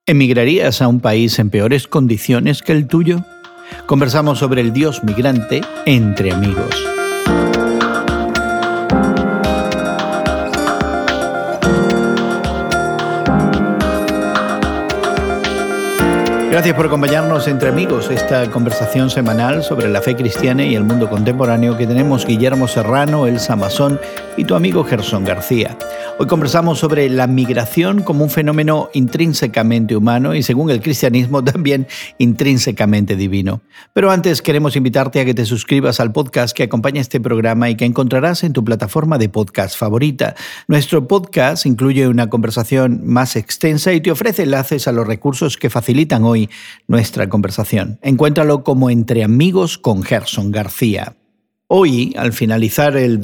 ¿Emigrarías a un país en peores condiciones que el tuyo? Conversamos sobre el Dios migrante entre amigos. Gracias por acompañarnos entre amigos, esta conversación semanal sobre la fe cristiana y el mundo contemporáneo que tenemos Guillermo Serrano, Elsa Mazón y tu amigo Gerson García. Hoy conversamos sobre la migración como un fenómeno intrínsecamente humano y, según el cristianismo, también intrínsecamente divino. Pero antes queremos invitarte a que te suscribas al podcast que acompaña este programa y que encontrarás en tu plataforma de podcast favorita. Nuestro podcast incluye una conversación más extensa y te ofrece enlaces a los recursos que facilitan hoy nuestra conversación. Encuéntralo como Entre Amigos con Gerson García. Hoy, al finalizar el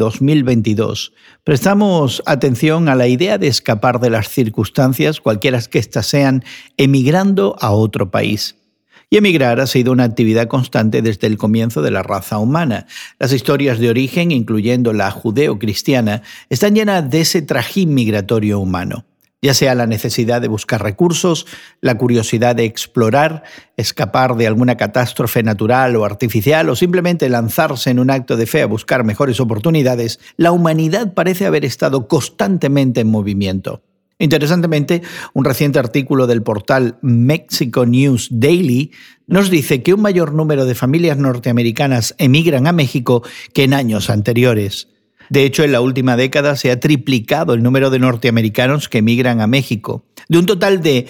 2022, prestamos atención a la idea de escapar de las circunstancias, cualquiera que éstas sean, emigrando a otro país. Y emigrar ha sido una actividad constante desde el comienzo de la raza humana. Las historias de origen, incluyendo la judeo-cristiana, están llenas de ese trajín migratorio humano. Ya sea la necesidad de buscar recursos, la curiosidad de explorar, escapar de alguna catástrofe natural o artificial o simplemente lanzarse en un acto de fe a buscar mejores oportunidades, la humanidad parece haber estado constantemente en movimiento. Interesantemente, un reciente artículo del portal Mexico News Daily nos dice que un mayor número de familias norteamericanas emigran a México que en años anteriores. De hecho, en la última década se ha triplicado el número de norteamericanos que emigran a México. De un total de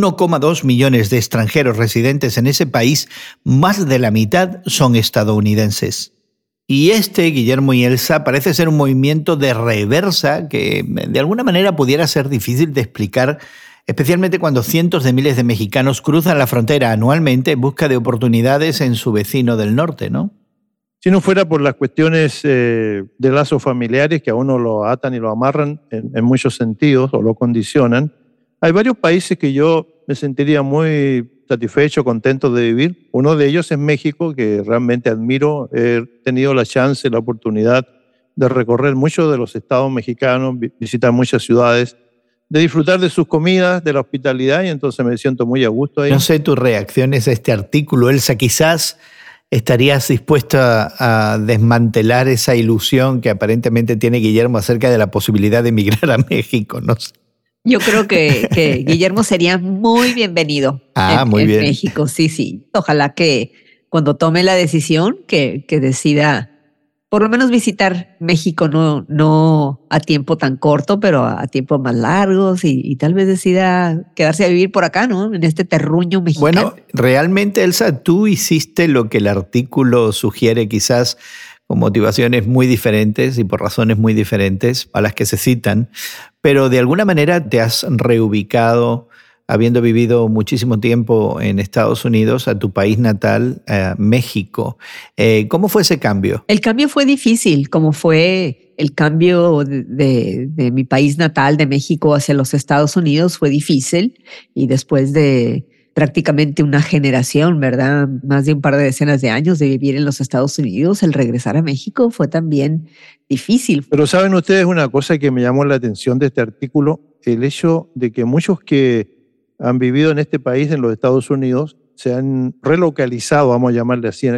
1,2 millones de extranjeros residentes en ese país, más de la mitad son estadounidenses. Y Guillermo y Elsa, parece ser un movimiento de reversa que de alguna manera pudiera ser difícil de explicar, especialmente cuando cientos de miles de mexicanos cruzan la frontera anualmente en busca de oportunidades en su vecino del norte, ¿no? Si no fuera por las cuestiones de lazos familiares que a uno lo atan y lo amarran en muchos sentidos o lo condicionan, hay varios países que yo me sentiría muy satisfecho, contento de vivir. Uno de ellos es México, que realmente admiro. He tenido la chance, la oportunidad de recorrer muchos de los estados mexicanos, visitar muchas ciudades, de disfrutar de sus comidas, de la hospitalidad, y entonces me siento muy a gusto ahí. No sé tus reacciones a este artículo, Elsa, quizás ¿estarías dispuesta a desmantelar esa ilusión que aparentemente tiene Guillermo acerca de la posibilidad de emigrar a México? No sé. Yo creo que Guillermo sería muy bienvenido en México. Sí. Ojalá que cuando tome la decisión que decida por lo menos visitar México, no a tiempo tan corto, pero a tiempos más largos y tal vez decida quedarse a vivir por acá, ¿no? En este terruño mexicano. Bueno, realmente, Elsa, tú hiciste lo que el artículo sugiere, quizás con motivaciones muy diferentes y por razones muy diferentes a las que se citan, pero de alguna manera te has reubicado, habiendo vivido muchísimo tiempo en Estados Unidos, a tu país natal, México. ¿Cómo fue ese cambio? El cambio fue difícil, como fue el cambio de mi país natal, de México hacia los Estados Unidos, fue difícil. Y después de prácticamente una generación, ¿verdad? Más de un par de decenas de años de vivir en los Estados Unidos, el regresar a México fue también difícil. Pero saben ustedes una cosa que me llamó la atención de este artículo, el hecho de que muchos que han vivido en este país, en los Estados Unidos, se han relocalizado, vamos a llamarle así,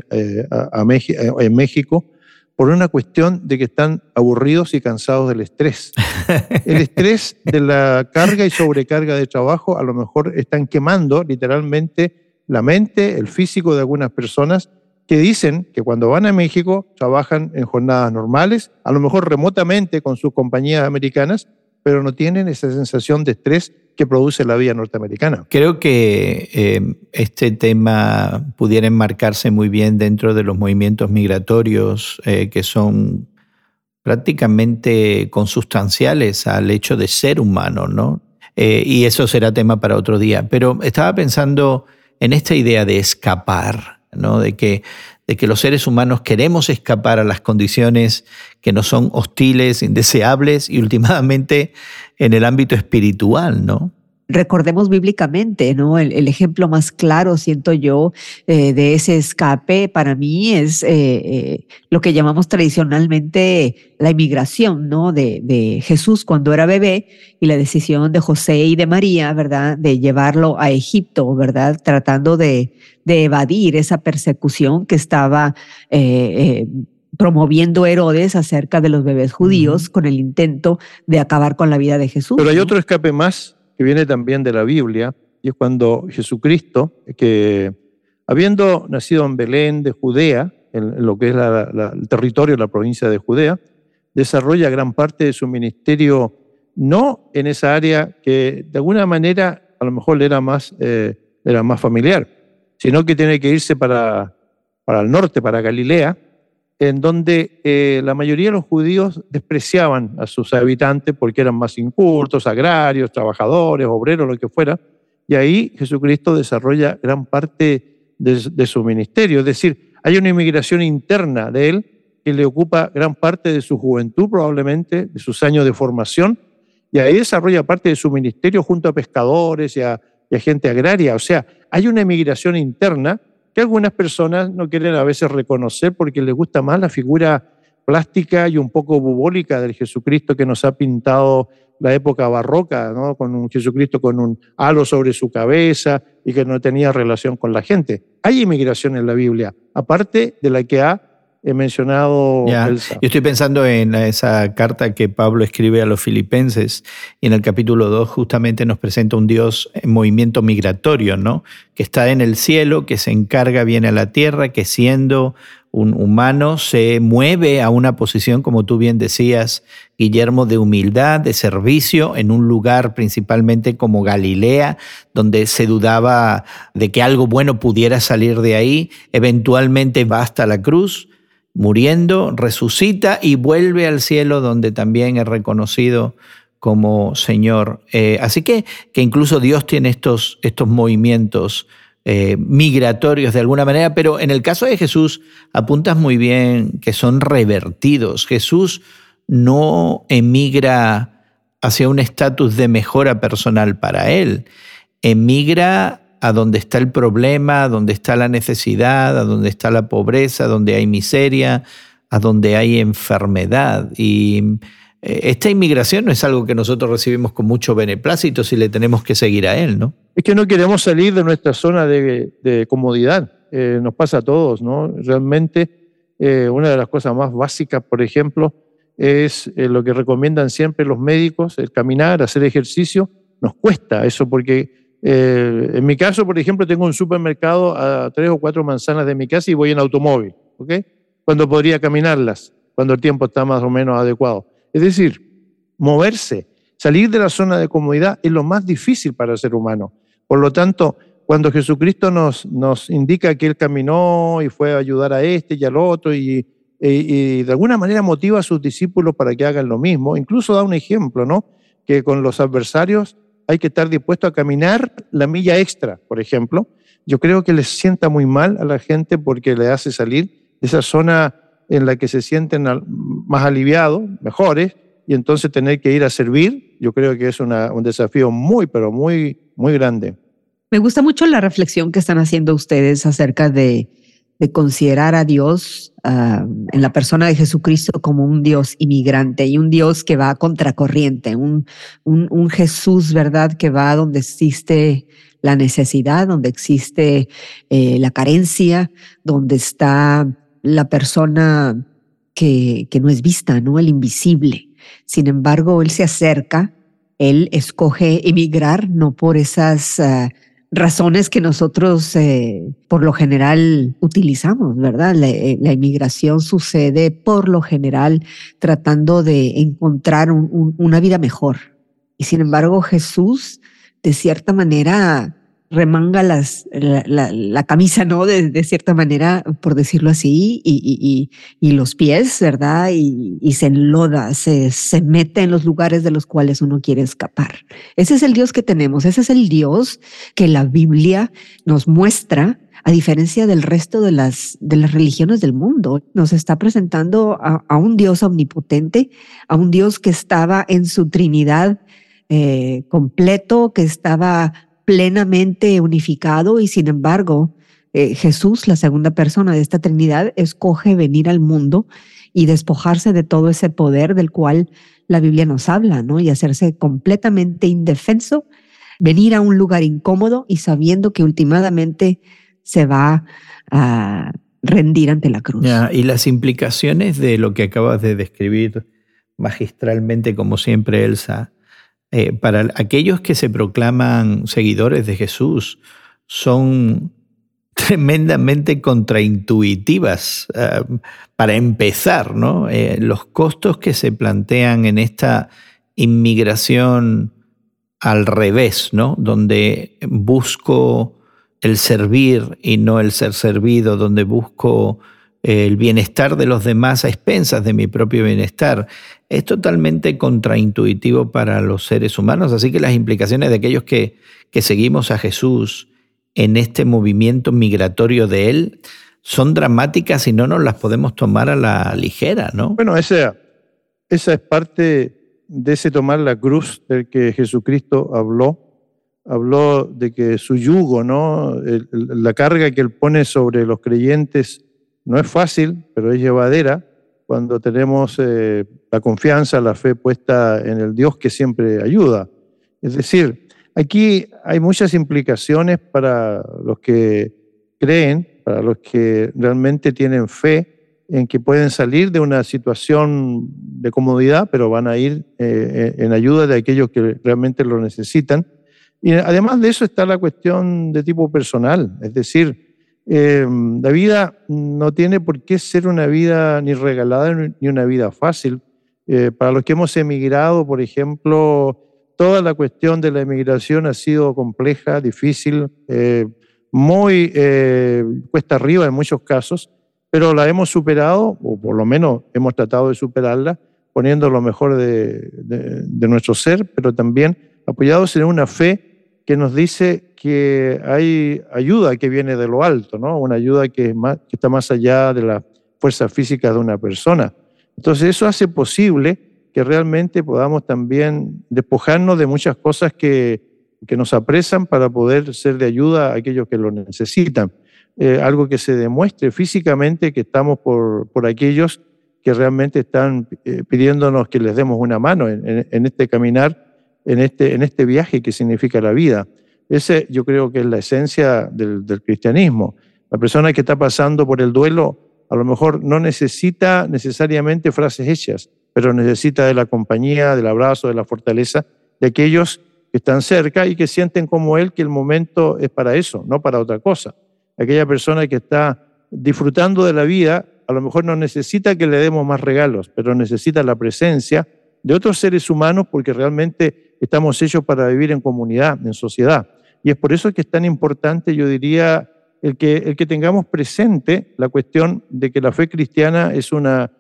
en México, por una cuestión de que están aburridos y cansados del estrés. El estrés de la carga y sobrecarga de trabajo a lo mejor están quemando literalmente la mente, el físico de algunas personas que dicen que cuando van a México trabajan en jornadas normales, a lo mejor remotamente con sus compañías americanas, pero no tienen esa sensación de estrés que produce la vida norteamericana. Creo que este tema pudiera enmarcarse muy bien dentro de los movimientos migratorios que son prácticamente consustanciales al hecho de ser humano, ¿no? Y eso será tema para otro día. Pero estaba pensando en esta idea de escapar, ¿no? De que los seres humanos queremos escapar a las condiciones que nos son hostiles, indeseables y últimamente en el ámbito espiritual, ¿no? recordemos bíblicamente, ¿no? El ejemplo más claro, siento yo, de ese escape para mí es lo que llamamos tradicionalmente la inmigración, ¿no? De Jesús cuando era bebé y la decisión de José y de María, ¿verdad? De llevarlo a Egipto, ¿verdad? Tratando de evadir esa persecución que estaba promoviendo Herodes acerca de los bebés judíos con el intento de acabar con la vida de Jesús. Pero hay otro escape más que viene también de la Biblia, y es cuando Jesucristo, que habiendo nacido en Belén de Judea, en lo que es el territorio de la provincia de Judea, desarrolla gran parte de su ministerio no en esa área que de alguna manera a lo mejor le era más familiar, sino que tiene que irse para el norte, para Galilea, en donde la mayoría de los judíos despreciaban a sus habitantes porque eran más incultos, agrarios, trabajadores, obreros, lo que fuera, y ahí Jesucristo desarrolla gran parte de su ministerio. Es decir, hay una inmigración interna de él que le ocupa gran parte de su juventud, probablemente, de sus años de formación, y ahí desarrolla parte de su ministerio junto a pescadores y a gente agraria. O sea, hay una inmigración interna que algunas personas no quieren a veces reconocer porque les gusta más la figura plástica y un poco bubólica del Jesucristo que nos ha pintado la época barroca, ¿no? Con un Jesucristo con un halo sobre su cabeza y que no tenía relación con la gente. Hay inmigración en la Biblia, aparte de la que ha mencionado Elsa. Yo estoy pensando en esa carta que Pablo escribe a los filipenses, y en el capítulo 2 justamente nos presenta un Dios en movimiento migratorio, ¿no? Que está en el cielo, que se encarga, viene a la tierra, que siendo un humano se mueve a una posición, como tú bien decías, Guillermo, de humildad, de servicio, en un lugar principalmente como Galilea, donde se dudaba de que algo bueno pudiera salir de ahí. Eventualmente va hasta la cruz, muriendo, resucita y vuelve al cielo, donde también es reconocido como Señor. Así que incluso Dios tiene estos movimientos migratorios de alguna manera, pero en el caso de Jesús apuntas muy bien que son revertidos. Jesús no emigra hacia un estatus de mejora personal para él, emigra a donde está el problema, a donde está la necesidad, a donde está la pobreza, a donde hay miseria, a donde hay enfermedad. Y esta inmigración no es algo que nosotros recibimos con mucho beneplácito si le tenemos que seguir a él, ¿no? Es que no queremos salir de nuestra zona de comodidad. Nos pasa a todos, ¿no? Realmente, una de las cosas más básicas, por ejemplo, es lo que recomiendan siempre los médicos, el caminar, hacer ejercicio. Nos cuesta eso porque en mi caso, por ejemplo, tengo un supermercado a 3 o 4 manzanas de mi casa y voy en automóvil, ¿ok? Cuando podría caminarlas, cuando el tiempo está más o menos adecuado. Es decir, moverse, salir de la zona de comodidad es lo más difícil para el ser humano. Por lo tanto, cuando Jesucristo nos indica que Él caminó y fue a ayudar a este y al otro y de alguna manera motiva a sus discípulos para que hagan lo mismo, incluso da un ejemplo, ¿no? Que con los adversarios hay que estar dispuesto a caminar la milla extra, por ejemplo. Yo creo que les sienta muy mal a la gente porque le hace salir de esa zona en la que se sienten más aliviados, mejores, y entonces tener que ir a servir, yo creo que es un desafío muy, pero muy, muy grande. Me gusta mucho la reflexión que están haciendo ustedes acerca de considerar a Dios en la persona de Jesucristo como un Dios inmigrante y un Dios que va a contracorriente, un Jesús, ¿verdad?, que va donde existe la necesidad, donde existe la carencia, donde está la persona que no es vista, ¿no?, el invisible. Sin embargo, Él se acerca, Él escoge emigrar, no por esas razones que nosotros por lo general utilizamos, ¿verdad? La inmigración sucede por lo general tratando de encontrar una vida mejor. Y sin embargo, Jesús, de cierta manera, remanga la camisa, ¿no? De cierta manera, por decirlo así, y los pies, ¿verdad? Y se enloda, se mete en los lugares de los cuales uno quiere escapar. Ese es el Dios que tenemos, ese es el Dios que la Biblia nos muestra, a diferencia del resto de las religiones del mundo. Nos está presentando a un Dios omnipotente, a un Dios que estaba en su Trinidad completo, que estaba plenamente unificado, y sin embargo, Jesús, la segunda persona de esta Trinidad, escoge venir al mundo y despojarse de todo ese poder del cual la Biblia nos habla, ¿no? Y hacerse completamente indefenso, venir a un lugar incómodo y sabiendo que últimamente se va a rendir ante la cruz. Y las implicaciones de lo que acabas de describir magistralmente, como siempre, Elsa, para aquellos que se proclaman seguidores de Jesús, son tremendamente contraintuitivas. Para empezar, ¿no? Los costos que se plantean en esta inmigración al revés, ¿no? Donde busco el servir y no el ser servido, donde busco el bienestar de los demás a expensas de mi propio bienestar, es totalmente contraintuitivo para los seres humanos. Así que las implicaciones de aquellos que seguimos a Jesús en este movimiento migratorio de Él son dramáticas y no nos las podemos tomar a la ligera, ¿no? Bueno, esa es parte de ese tomar la cruz del que Jesucristo habló de que su yugo, ¿no? La carga que Él pone sobre los creyentes no es fácil, pero es llevadera cuando tenemos la confianza, la fe puesta en el Dios que siempre ayuda. Es decir, aquí hay muchas implicaciones para los que creen, para los que realmente tienen fe en que pueden salir de una situación de comodidad, pero van a ir en ayuda de aquellos que realmente lo necesitan. Y además de eso está la cuestión de tipo personal, es decir, la vida no tiene por qué ser una vida ni regalada ni una vida fácil. Para los que hemos emigrado, por ejemplo, toda la cuestión de la emigración ha sido compleja, difícil, muy cuesta arriba en muchos casos, pero la hemos superado, o por lo menos hemos tratado de superarla, poniendo lo mejor de nuestro ser, pero también apoyados en una fe que nos dice que hay ayuda que viene de lo alto, ¿no? Una ayuda que está más allá de las fuerzas físicas de una persona. Entonces eso hace posible que realmente podamos también despojarnos de muchas cosas que nos apresan para poder ser de ayuda a aquellos que lo necesitan. Algo que se demuestre físicamente que estamos por aquellos que realmente están pidiéndonos que les demos una mano en este caminar, en este viaje que significa la vida. Ese yo creo que es la esencia del cristianismo. La persona que está pasando por el duelo a lo mejor no necesita necesariamente frases hechas, pero necesita de la compañía, del abrazo, de la fortaleza de aquellos que están cerca y que sienten como él que el momento es para eso, no para otra cosa. Aquella persona que está disfrutando de la vida a lo mejor no necesita que le demos más regalos, pero necesita la presencia de otros seres humanos porque realmente estamos hechos para vivir en comunidad, en sociedad. Y es por eso que es tan importante, yo diría, el que tengamos presente la cuestión de que la fe cristiana es una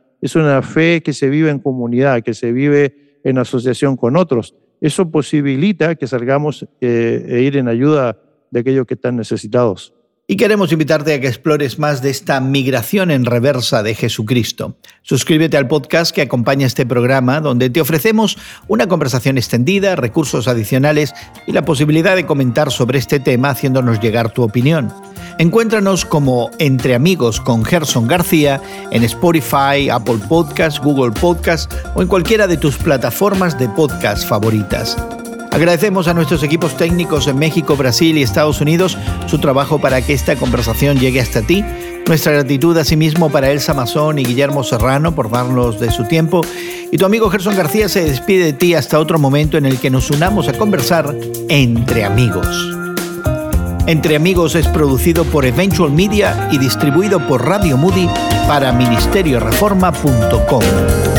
fe que se vive en comunidad, que se vive en asociación con otros. Eso posibilita que salgamos e ir en ayuda de aquellos que están necesitados. Y queremos invitarte a que explores más de esta migración en reversa de Jesucristo. Suscríbete al podcast que acompaña este programa, donde te ofrecemos una conversación extendida, recursos adicionales y la posibilidad de comentar sobre este tema haciéndonos llegar tu opinión. Encuéntranos como Entre Amigos con Gerson García en Spotify, Apple Podcasts, Google Podcasts o en cualquiera de tus plataformas de podcast favoritas. Agradecemos a nuestros equipos técnicos en México, Brasil y Estados Unidos su trabajo para que esta conversación llegue hasta ti. Nuestra gratitud asimismo para Elsa Mazón y Guillermo Serrano por darnos de su tiempo. Y tu amigo Gerson García se despide de ti hasta otro momento en el que nos unamos a conversar entre amigos. Entre Amigos es producido por Eventual Media y distribuido por Radio Moody para ministerioreforma.com.